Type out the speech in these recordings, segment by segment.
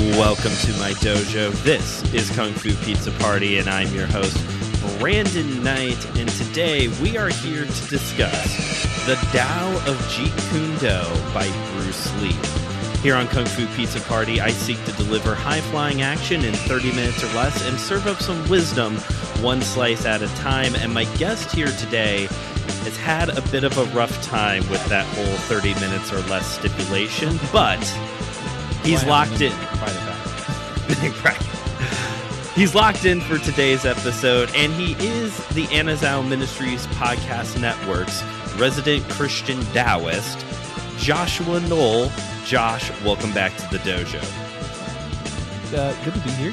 Welcome to my dojo. This is Kung Fu Pizza Party, and I'm your host, Brandon Knight. And today we are here to discuss The Tao of Jeet Kune Do by Bruce Lee. Here on Kung Fu Pizza Party, I seek to deliver high-flying action in 30 minutes or less and serve up some wisdom one slice at a time. And my guest here today has had a bit of a rough time with that whole 30 minutes or less stipulation, but he's locked in. Right. He's locked in for today's episode, and he is the Anazao Ministries Podcast Network's resident Christian Taoist, Joshua Knoll. Josh, welcome back to the dojo. Good to be here.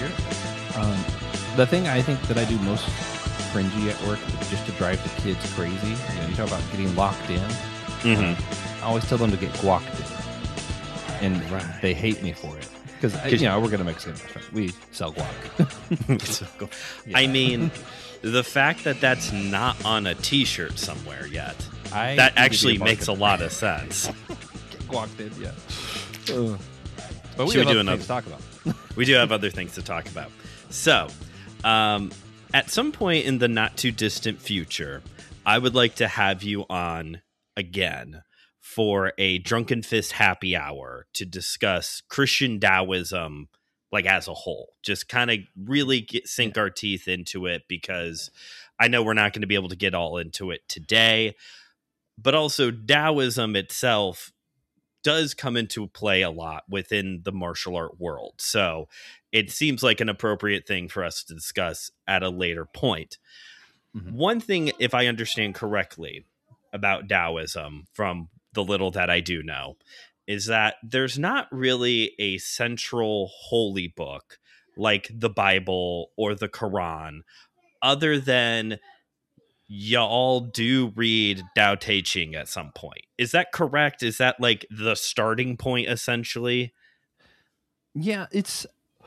The thing I think that I do most cringy at work, just to drive the kids crazy, you talk about getting locked in. I always tell them to get guacked in, and they hate me for it. Because, we're going to Mexican restaurant. We sell guac. Yeah. I mean, the fact that that's not on a T-shirt somewhere yet, that actually makes a lot of sense. Get guacked in, yeah. But we have other things to talk about. We do have other things to talk about. So, at some point in the not-too-distant future, I would like to have you on again for a Drunken Fist happy hour to discuss Christian Taoism like as a whole. Just kind of really sink our teeth into it, because I know we're not going to be able to get all into it today. But also Taoism itself does come into play a lot within the martial art world. So it seems like an appropriate thing for us to discuss at a later point. One thing, if I understand correctly, about Taoism from the little that I do know, is that there's not really a central holy book like the Bible or the Quran, other than y'all do read Tao Te Ching at some point. Is that correct? Is that like the starting point, essentially? Yeah, it's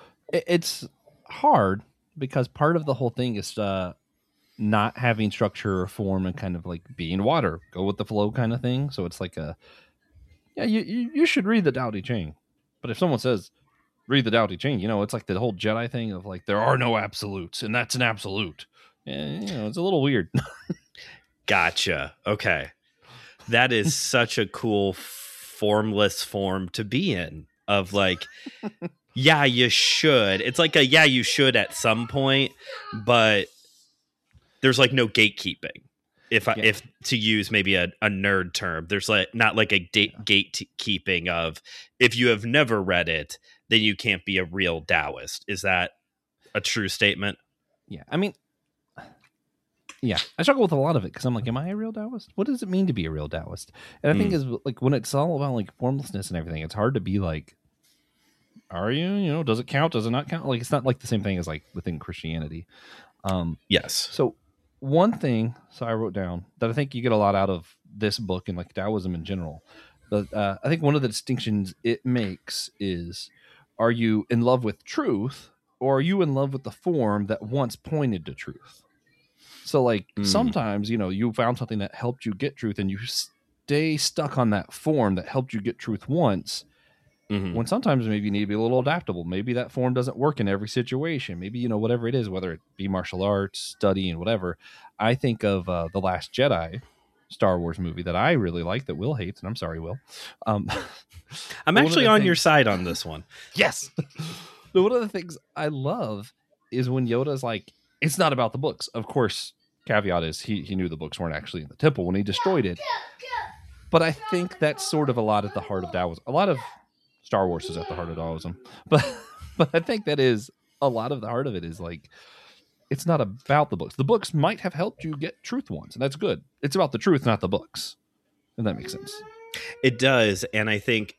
hard because part of the whole thing is not having structure or form and kind of like being water, go with the flow kind of thing. So it's like you should read the Tao Te Ching. But if someone says, read the Tao Te Ching, it's like the whole Jedi thing of like, there are no absolutes and that's an absolute. And, it's a little weird. Gotcha. Okay. That is such a cool formless form to be in, of like, yeah, you should. It's like you should at some point, but there's like no gatekeeping. If to use maybe a nerd term, there's like not like a gatekeeping of, if you have never read it, then you can't be a real Taoist. Is that a true statement? Yeah. I mean, yeah, I struggle with a lot of it because I'm like, am I a real Taoist? What does it mean to be a real Taoist? And I think is like when it's all about like formlessness and everything, it's hard to be like, are you, does it count? Does it not count? Like, it's not like the same thing as like within Christianity. Yes. So one thing, I wrote down that I think you get a lot out of this book and like Taoism in general. But I think one of the distinctions it makes is, are you in love with truth, or are you in love with the form that once pointed to truth? So like sometimes, you found something that helped you get truth and you stay stuck on that form that helped you get truth once. When sometimes maybe you need to be a little adaptable. Maybe that form doesn't work in every situation. Maybe, whatever it is, whether it be martial arts, studying, whatever. I think of The Last Jedi, Star Wars movie that I really like, that Will hates, and I'm sorry, Will. I'm actually on your side on this one. Yes. But one of the things I love is when Yoda's like, it's not about the books. Of course, caveat is he knew the books weren't actually in the temple when he destroyed it. But I think that's sort of a lot at the heart of Taoism. A lot of Star Wars is at the heart of Taoism. But I think that is a lot of the heart of it is like, it's not about the books. The books might have helped you get truth once, and that's good. It's about the truth, not the books. If that makes sense. It does. And I think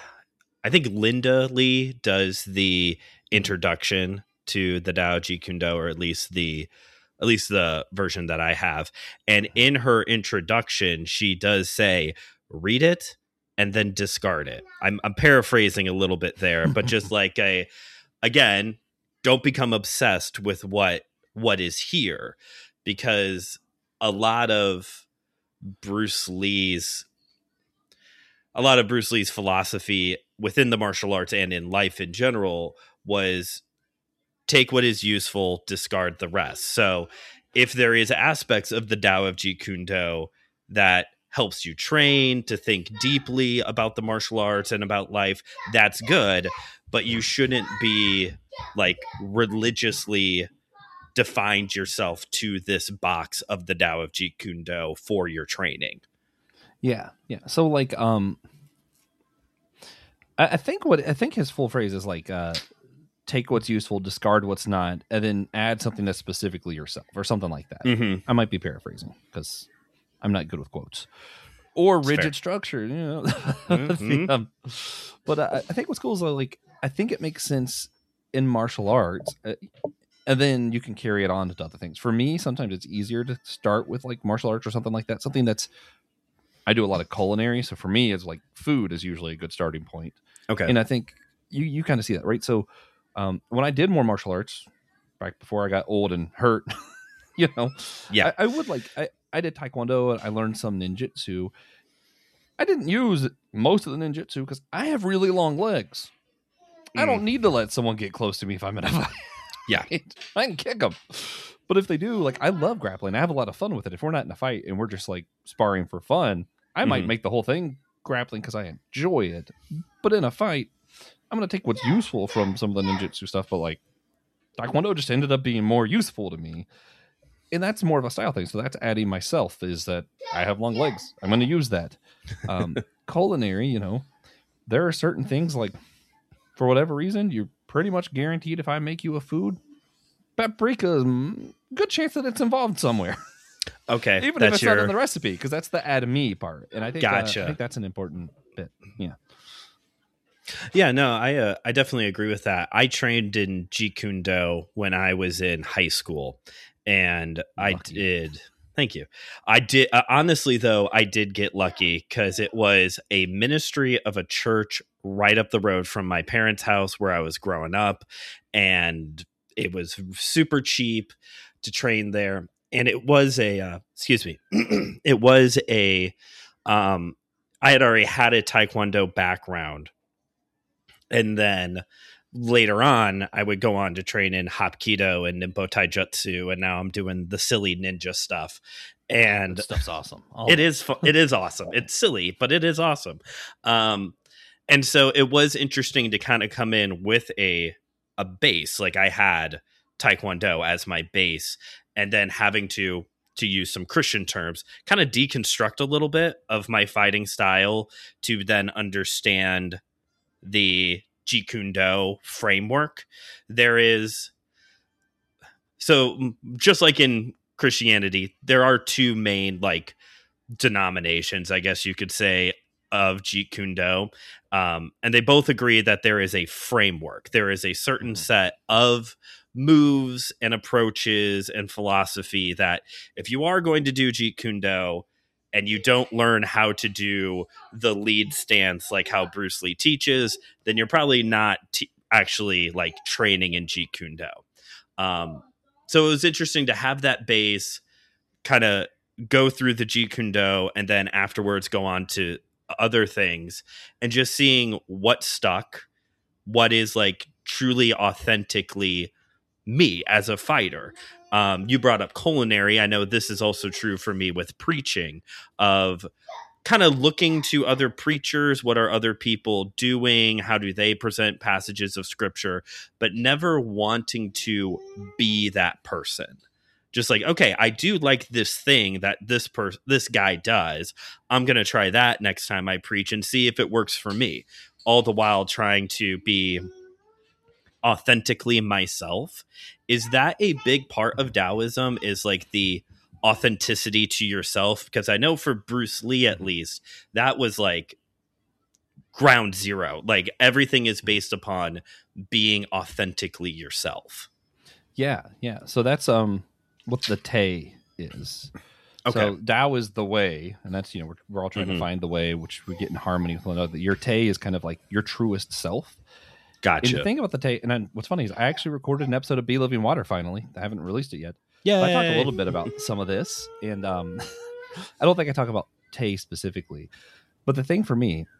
Linda Lee does the introduction to the Tao Jeet Kune Do, or at least the version that I have. And in her introduction, she does say, read it and then discard it. I'm paraphrasing a little bit there, but just like again, don't become obsessed with what is here, because a lot of Bruce Lee's philosophy within the martial arts and in life in general was take what is useful, discard the rest. So if there is aspects of the Tao of Jeet Kune Do that helps you train to think deeply about the martial arts and about life, that's good, but you shouldn't be like religiously defined yourself to this box of the Tao of Jeet Kune Do for your training. Yeah. So like, I think his full phrase is like, take what's useful, discard what's not, and then add something that's specifically yourself or something like that. Mm-hmm. I might be paraphrasing because I'm not good with quotes or That's rigid fair. structure, you know. Mm-hmm. But I think what's cool is like, I think it makes sense in martial arts, and then you can carry it on to other things. For me, sometimes it's easier to start with like martial arts or something like that. Something that's, I do a lot of culinary, so for me, it's like food is usually a good starting point. Okay. And I think you kind of see that, right? So when I did more martial arts back before I got old and hurt, you know, Yeah. I would like, I did Taekwondo and I learned some ninjutsu. I didn't use most of the ninjutsu because I have really long legs. I don't need to let someone get close to me if I'm in a fight. Yeah. I can kick them. But if they do, like, I love grappling. I have a lot of fun with it. If we're not in a fight and we're just like sparring for fun, I might make the whole thing grappling because I enjoy it. But in a fight, I'm going to take what's useful from some of the ninjutsu stuff. But like Taekwondo just ended up being more useful to me. And that's more of a style thing. So that's adding myself, is that I have long legs. I'm going to use that. Culinary, you know, there are certain things like, for whatever reason, you're pretty much guaranteed if I make you a food, paprika is good chance that it's involved somewhere. Okay. Even if it's not in the recipe, because that's the add me part. And I think, I think that's an important bit. Yeah. Yeah, no, I definitely agree with that. I trained in Jeet Kune Do when I was in high school, and thank you. I did, honestly, though, I did get lucky because it was a ministry of a church right up the road from my parents' house where I was growing up, and it was super cheap to train there. And it was it was I had already had a Taekwondo background. And then later on, I would go on to train in Hapkido and Nimbo Taijutsu, and now I'm doing the silly ninja stuff. And that stuff's awesome. It is fun. It is awesome. It's silly, but it is awesome. And so it was interesting to kind of come in with a base. Like I had Taekwondo as my base, and then having to use some Christian terms, kind of deconstruct a little bit of my fighting style to then understand the Jeet Kune Do framework. There is, so just like in Christianity, there are two main like denominations, I guess you could say, of Jeet Kune Do, and they both agree that there is a framework. There is a certain set of moves and approaches and philosophy that if you are going to do Jeet Kune Do and you don't learn how to do the lead stance like how Bruce Lee teaches, then you're probably not actually like training in Jeet Kune Do. So it was interesting to have that base, kind of go through the Jeet Kune Do, and then afterwards go on to other things, and just seeing what stuck, what is like truly authentically me as a fighter. You brought up culinary. I know this is also true for me with preaching, of kind of looking to other preachers. What are other people doing? How do they present passages of scripture? But never wanting to be that person. Just like, okay, I do like this thing that this guy does. I'm going to try that next time I preach and see if it works for me. All the while trying to be authentically myself. Is that a big part of Taoism, is like the authenticity to yourself? Because I know for Bruce Lee, at least, that was like ground zero. Like everything is based upon being authentically yourself. Yeah. So that's what the Te is. Okay. So Tao is the way, and that's, you know, we're all trying to find the way, which we get in harmony with one another. Your Te is kind of like your truest self. Gotcha. And the thing about the Te, and then what's funny is I actually recorded an episode of Be Living Water finally. I haven't released it yet. Yeah, I talked a little bit about some of this, and I don't think I talk about Te specifically. But the thing for me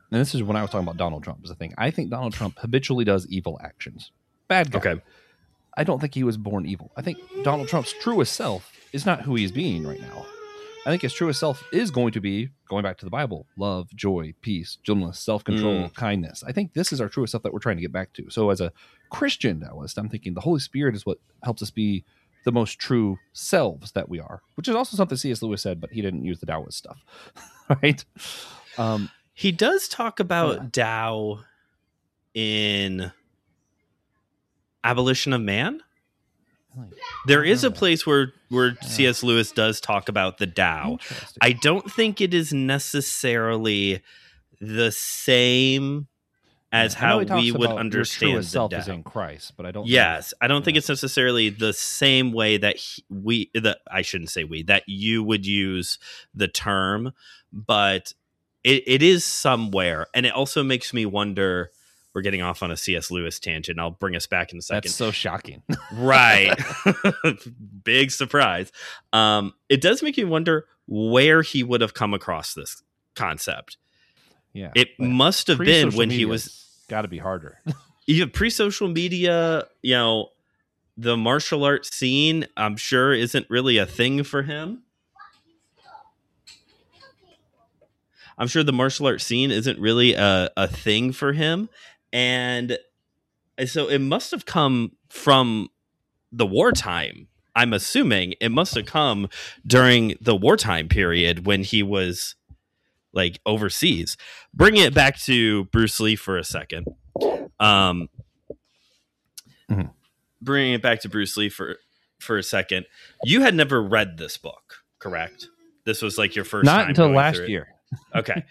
and this is when I was talking about Donald Trump is the thing. I think Donald Trump habitually does evil actions. Bad guy. Okay. I don't think he was born evil. I think Donald Trump's truest self is not who he's being right now. I think his truest self is going to be, going back to the Bible, love, joy, peace, gentleness, self-control, kindness. I think this is our truest self that we're trying to get back to. So as a Christian Taoist, I'm thinking the Holy Spirit is what helps us be the most true selves that we are, which is also something C.S. Lewis said, but he didn't use the Taoist stuff, right? He does talk about Tao in Abolition of Man. There is a place where C.S. Lewis does talk about the Tao. I don't think it is necessarily the same as how we would understand the self Tao. Is in Christ, but I don't. Yes, I don't think it's necessarily the same way that I shouldn't say that you would use the term, but it is somewhere, and it also makes me wonder. We're getting off on a C.S. Lewis tangent. I'll bring us back in a second. That's so shocking. Right. Big surprise. It does make me wonder where he would have come across this concept. Yeah. It must have been when he was... Got to be harder. Even pre-social media, the martial arts scene, I'm sure isn't really a thing for him. I'm sure the martial arts scene isn't really a thing for him. And so it must have come from the wartime. I'm assuming it must have come during the wartime period when he was like overseas. Bringing it back to Bruce Lee for a second. Bringing it back to Bruce Lee for a second. You had never read this book, correct? This was like your first time. Not until last year. Okay.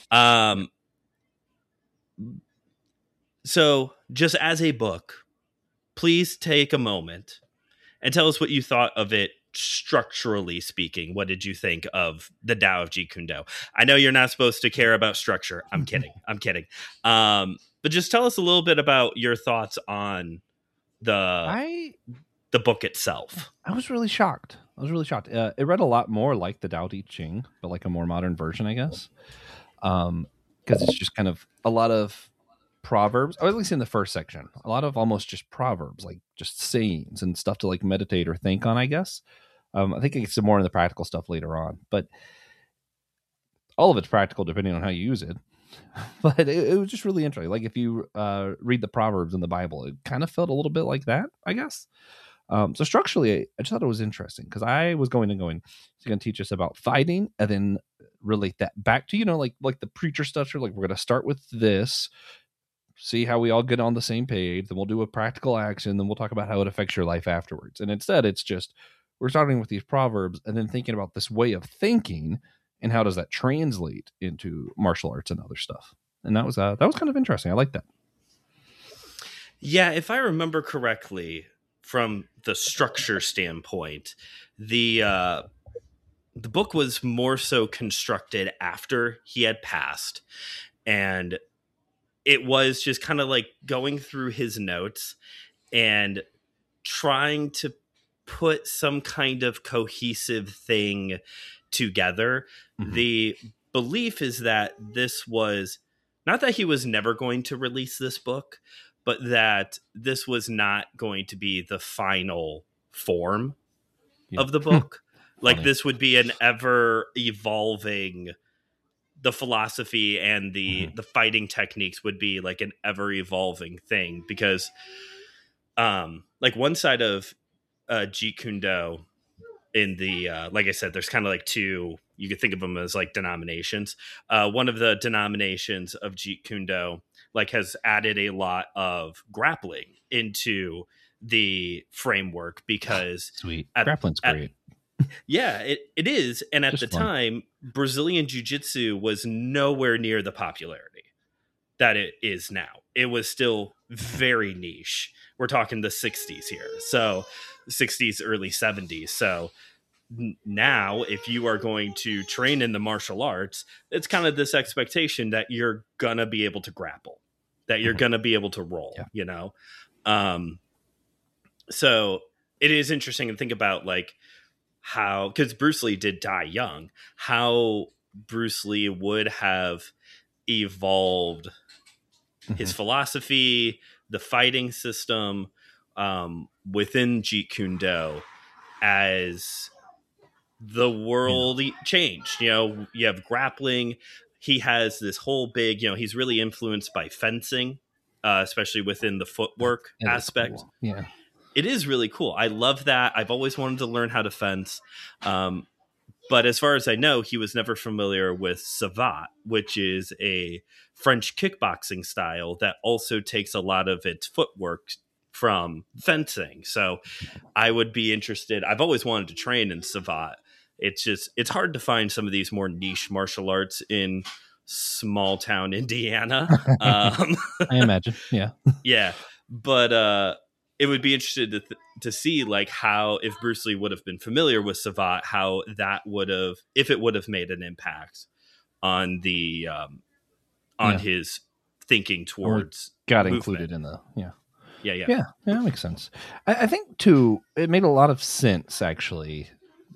So just as a book, please take a moment and tell us what you thought of it structurally speaking. What did you think of the Tao of Jeet Kune Do? I know you're not supposed to care about structure. I'm kidding. But just tell us a little bit about your thoughts on the book itself. I was really shocked. It read a lot more like the Tao Te Ching, but like a more modern version, I guess. Because it's just kind of a lot of proverbs, or at least in the first section, a lot of almost just proverbs, like just sayings and stuff to like meditate or think on, I guess. I think it gets more in the practical stuff later on, but all of it's practical depending on how you use it. But it was just really interesting. Like if you read the proverbs in the Bible, it kind of felt a little bit like that, I guess. So structurally, I just thought it was interesting because I was going, he's going to teach us about fighting and then relate that back to, like the preacher structure. Like we're going to start with this, see how we all get on the same page. Then we'll do a practical action. Then we'll talk about how it affects your life afterwards. And instead, it's just we're starting with these proverbs and then thinking about this way of thinking and how does that translate into martial arts and other stuff. And that was kind of interesting. I like that. Yeah, if I remember correctly, from the structure standpoint, the book was more so constructed after he had passed, and it was just kind of like going through his notes and trying to put some kind of cohesive thing together. Mm-hmm. The belief is that this was not that he was never going to release this book, but that this was not going to be the final form of the book. Like this would be an ever evolving, the philosophy and the fighting techniques would be like an ever evolving thing, because like one side of Jeet Kune Do in the like I said, there's kind of like two, you could think of them as like denominations. One of the denominations of Jeet Kune Do like has added a lot of grappling into the framework because sweet grappling's great. Yeah, it is. And at just the fun. Time, Brazilian Jiu-Jitsu was nowhere near the popularity that it is now. It was still very niche. We're talking the 60s here. So 60s, early 70s. So now if you are going to train in the martial arts, it's kind of this expectation that you're going to be able to grapple, that you're going to be able to roll, you know? So it is interesting to think about like how, because Bruce Lee did die young, how Bruce Lee would have evolved his Mhm. philosophy, the fighting system within Jeet Kune Do as the world changed. You know, you have grappling. He has this whole big, you know, he's really influenced by fencing, especially within the footwork It is aspect. cool. Yeah. It is really cool. I love that. I've always wanted to learn how to fence. But as far as I know, he was never familiar with Savate, which is a French kickboxing style that also takes a lot of its footwork from fencing. So I would be interested. I've always wanted to train in Savate. It's hard to find some of these more niche martial arts in small town Indiana. I imagine. Yeah. Yeah, but it would be interested to see like how if Bruce Lee would have been familiar with Savate, how that would have if it would have made an impact on the on Yeah. his thinking Or towards got movement. included in the, yeah. Yeah, yeah, Yeah. Yeah. That makes sense. I think too, it made a lot of sense actually.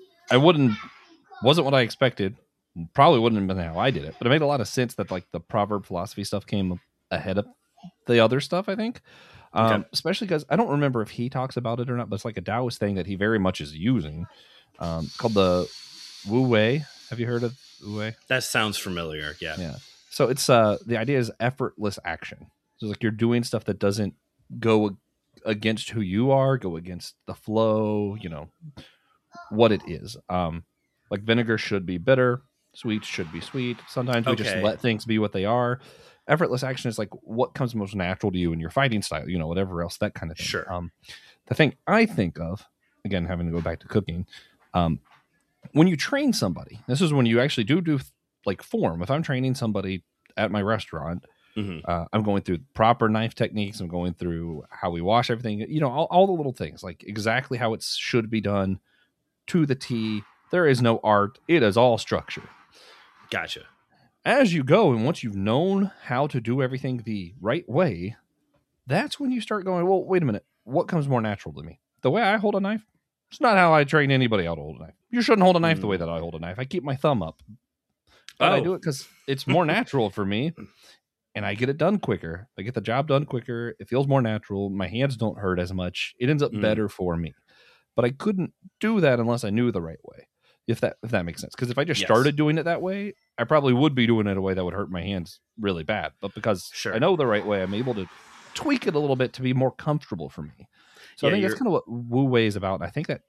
Wasn't what I expected. Probably wouldn't have been how I did it, but it made a lot of sense that like the proverb philosophy stuff came ahead of the other stuff, I think. okay. Especially because I don't remember if he talks about it or not, but it's like a Taoist thing that he very much is using, called the Wu Wei. Have you heard of Wu Wei? That sounds familiar. Yeah, Yeah. So it's the idea is effortless action. So like you're doing stuff that doesn't go against who you are, go against the flow, you know, what it is. Like vinegar should be bitter, sweet should be sweet. Sometimes we just okay, let things be what they are. Effortless action is like what comes most natural to you in your fighting style, you know, whatever else, that kind of thing. sure. The thing I think of, again, having to go back to cooking, um, when you train somebody, this is when you actually do like form. If I'm training somebody at my restaurant, Hmm. I'm going through proper knife techniques. I'm going through how we wash everything, you know, all the little things, like exactly how it should be done to the T. There is no art. It is all structure. Gotcha. As you go, and once you've known how to do everything the right way, that's when you start going, well, wait a minute. What comes more natural to me? The way I hold a knife? It's not how I train anybody how to hold a knife. You shouldn't hold a knife the way that I hold a knife. I keep my thumb up. But I Oh, do it because it's more natural for me, and I get it done quicker. I get the job done quicker. It feels more natural. My hands don't hurt as much. It ends up mm, better for me. But I couldn't do that unless I knew the right way. If that makes sense. Because if I just yes, started doing it that way, I probably would be doing it a way that would hurt my hands really bad. But because I sure. know the right way, I'm able to tweak it a little bit to be more comfortable for me. So I Yeah, think that's you're. kind of what Wu Wei is about. And I think that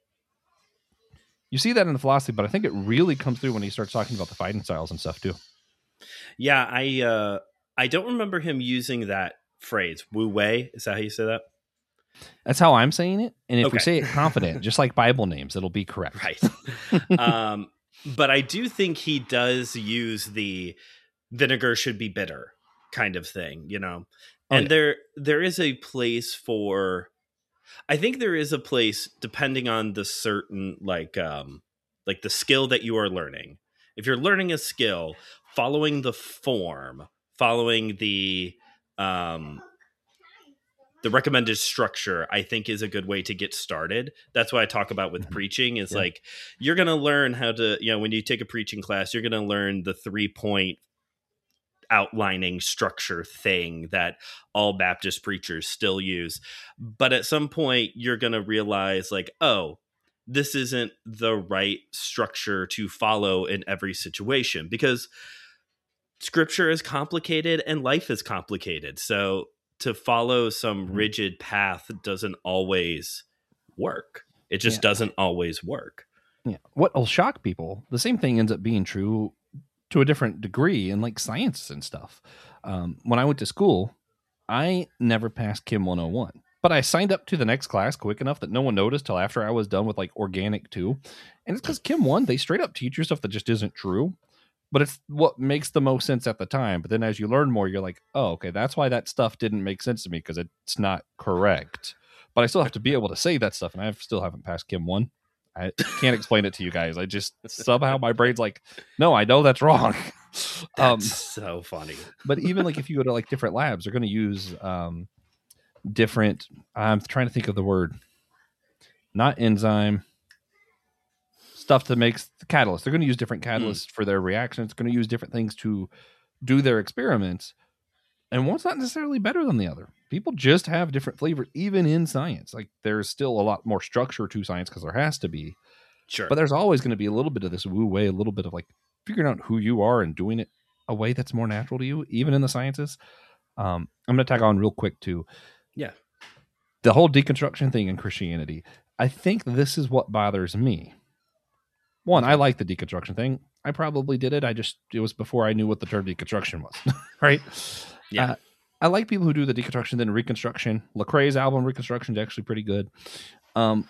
you see that in the philosophy, but I think it really comes through when he starts talking about the fighting styles and stuff too. Yeah, I don't remember him using that phrase. Wu Wei, is that how you say that? That's how I'm saying it. And if we Okay. say it confident, just like Bible names, it'll be correct. Right. But I do think he does use the vinegar should be bitter kind of thing, you know. Oh And yeah. there is a place for I think there is a place depending on the certain like the skill that you are learning. If you're learning a skill, following the form, following um the recommended structure, I think, is a good way to get started. That's what I talk about with Mhm. preaching is Yeah. like you're going to learn how to, you know, when you take a preaching class, you're going to learn the 3 point outlining structure thing that all Baptist preachers still use. But at some point, you're going to realize, like, oh, this isn't the right structure to follow in every situation because scripture is complicated and life is complicated. So to follow some Mhm. rigid path doesn't always work. It just Yeah. doesn't always work. Yeah. What will shock people, the same thing ends up being true to a different degree in like science and stuff. When I went to school, I never passed Chem 101, but I signed up to the next class quick enough that no one noticed till after I was done with like organic 2. And it's because Chem 1, they straight up teach you stuff that just isn't true, but it's what makes the most sense at the time. But then as you learn more, you're like, oh, okay, that's why that stuff didn't make sense to me because it's not correct. But I still have to be able to say that stuff, and I still haven't passed Chem 1. I can't explain it to you guys. I just somehow my brain's like, no, I know that's wrong. That's so funny. But even like if you go to like different labs, they're going to use different. I'm trying to think of the word, not enzyme stuff that makes the catalyst. They're going to use different catalysts for their reactions. They're going to use different things to do their experiments, and one's not necessarily better than the other. People just have different flavors, even in science. Like there's still a lot more structure to science because there has to be, Sure. but there's always going to be a little bit of this woo way, a little bit of like figuring out who you are and doing it a way that's more natural to you, even in the sciences. I'm going to tag on real quick to the whole deconstruction thing in Christianity. I think this is what bothers me. One, I like the deconstruction thing. I probably did it. It was before I knew what the term deconstruction was, right? Yeah. I like people who do the deconstruction, then reconstruction. Lecrae's album Reconstruction is actually pretty good. I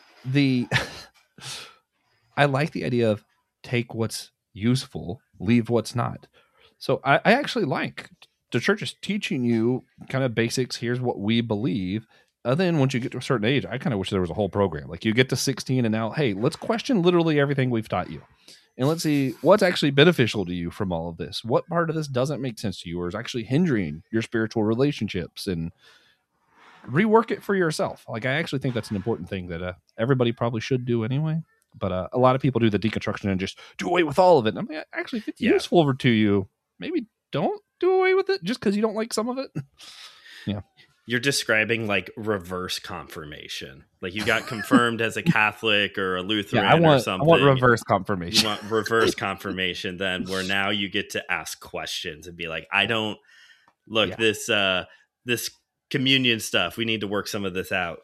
like the idea of take what's useful, leave what's not. So I actually like the church is teaching you kind of basics. Here's what we believe. Then once you get to a certain age, I kind of wish there was a whole program. Like you get to 16 and now, hey, let's question literally everything we've taught you. And let's see what's actually beneficial to you from all of this. What part of this doesn't make sense to you or is actually hindering your spiritual relationships, and rework it for yourself. Like I actually think that's an important thing that everybody probably should do anyway. But a lot of people do the deconstruction and just do away with all of it. And I'm like, actually, if it's useful to you, maybe don't do away with it just because you don't like some of it. Yeah. You're describing like reverse confirmation. Like you got confirmed as a Catholic or a Lutheran or something. I want reverse confirmation. You want reverse confirmation then, where now you get to ask questions and be like, I don't look this communion stuff. We need to work some of this out.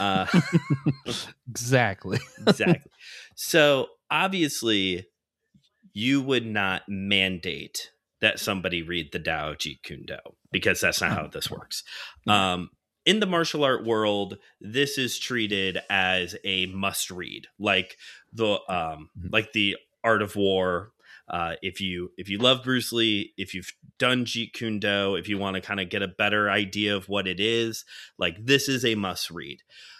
Exactly. So obviously you would not mandate that somebody read the Tao of Jeet Kune Do, because that's not how this works. In the martial art world, this is treated as a must read, like the Art of War. If you love Bruce Lee, if you've done Jeet Kune Do, if you want to kind of get a better idea of what it is, like this is a must read.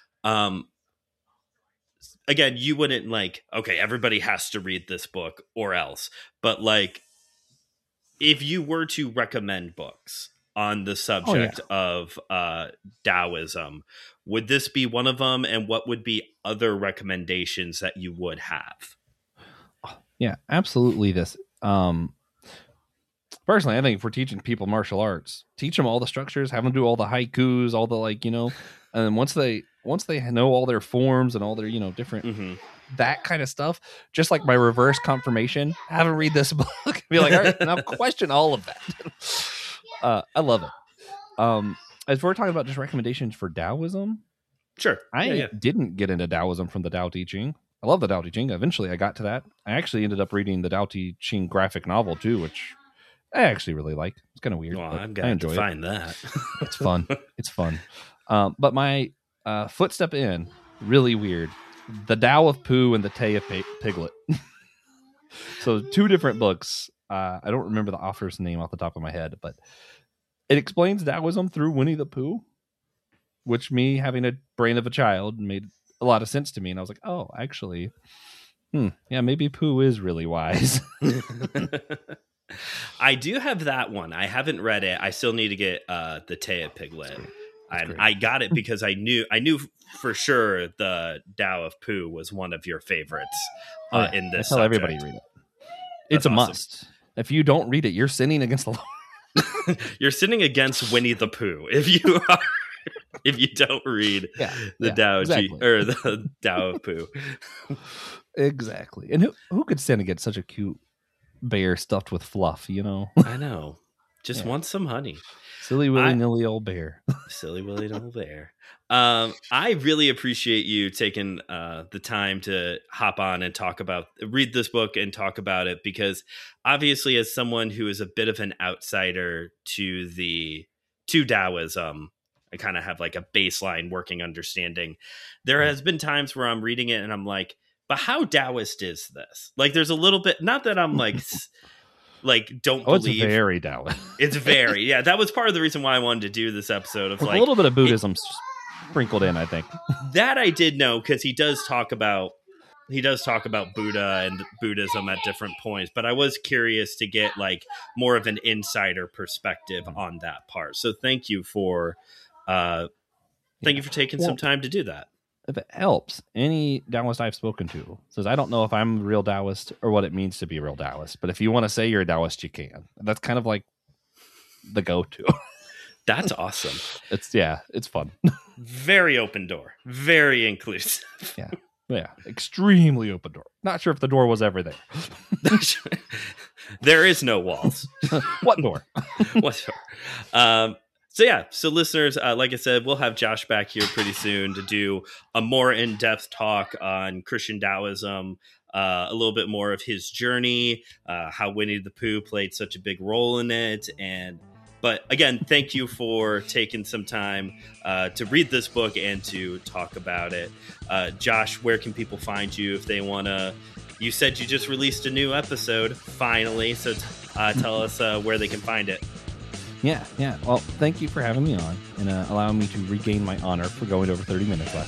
Again, you wouldn't like, okay, everybody has to read this book or else, but like, if you were to recommend books on the subject of Taoism, would this be one of them? And what would be other recommendations that you would have? Yeah, absolutely. Personally, I think if we're teaching people martial arts, teach them all the structures, have them do all the haikus, all the and then once they know all their forms and all their different that kind of stuff, just like my reverse confirmation, have them read this book and be like, all right, now question all of that. I love it. As we're talking about just recommendations for Taoism, sure, I didn't get into Taoism from the Tao Te Ching. I love the Tao Te Ching. Eventually, I got to that. I actually ended up reading the Tao Te Ching graphic novel too, which I actually really like. It's kind of weird. Well, I'm going to find that. It's fun. It's fun. But my footstep in, really weird. The Tao of Pooh and the Tay of Piglet. So 2 different books. I don't remember the author's name off the top of my head, but it explains Taoism through Winnie the Pooh, which, me having a brain of a child, made a lot of sense to me. And I was like, oh, actually, yeah, maybe Pooh is really wise. I do have that one. I haven't read it. I still need to get the Tay of Piglet. And I got it because I knew for sure the Tao of Pooh was one of your favorites in this. I tell everybody read it. It's a must. If you don't read it, you're sinning against the Lord. You're sinning against Winnie the Pooh if you don't read the Tao or the Tao of Pooh. Exactly. And who could sin against such a cute bear stuffed with fluff? I know. Just want some honey. Silly willy-nilly old bear. Silly willy old bear. I really appreciate you taking the time to hop on and read this book and talk about it, because obviously, as someone who is a bit of an outsider to Taoism, I kind of have like a baseline working understanding. There has been times where I'm reading it and I'm like, but how Taoist is this? Like, there's a little bit, not that I'm like, don't believe. It's very Taoist. It's very, that was part of the reason why I wanted to do this episode of a little bit of Buddhism sprinkled in, I think. That I did know, because he does talk about Buddha and Buddhism at different points, but I was curious to get like more of an insider perspective on that part. So thank you for taking some time to do that. If it helps, any Taoist I've spoken to says, I don't know if I'm a real Taoist or what it means to be a real Taoist, but if you want to say you're a Taoist, you can. That's kind of like the go-to. That's awesome. It's fun. Very open door. Very inclusive. Yeah, extremely open door. Not sure if the door was ever there. There is no walls. What door? What door? So listeners, like I said, we'll have Josh back here pretty soon to do a more in-depth talk on Christian Taoism, a little bit more of his journey, how Winnie the Pooh played such a big role in it. But again, thank you for taking some time to read this book and to talk about it. Josh, where can people find you if they want to? You said you just released a new episode, finally. So tell us where they can find it. Yeah. Well, thank you for having me on and allowing me to regain my honor for going over 30 minutes last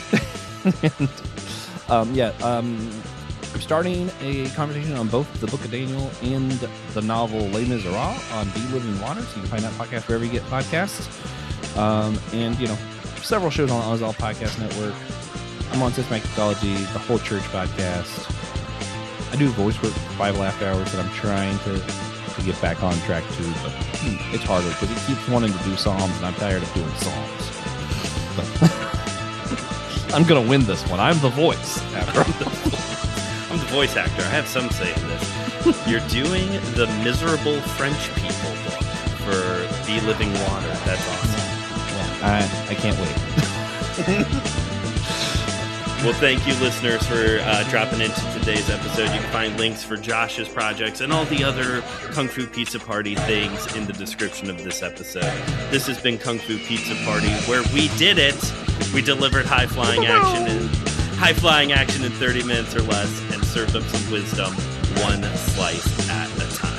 time. I'm starting a conversation on both the Book of Daniel and the novel Les Miserables on The Living Waters. You can find that podcast wherever you get podcasts. And several shows on the Ozal Podcast Network. I'm on Systematic Theology, the Whole Church podcast. I do voice work for Bible After Hours that I'm trying to get back on track to, but it's harder because he keeps wanting to do Psalms, and I'm tired of doing Psalms. But I'm going to win this one. I'm the voice. I'm the voice actor. I have some say in this. You're doing the Miserable French People book for The Living Water. That's awesome. Yeah, I can't wait. Well, thank you, listeners, for dropping into today's episode. You can find links for Josh's projects and all the other Kung Fu Pizza Party things in the description of this episode. This has been Kung Fu Pizza Party, where we did it. We delivered high-flying action in 30 minutes or less and served up some wisdom one slice at a time.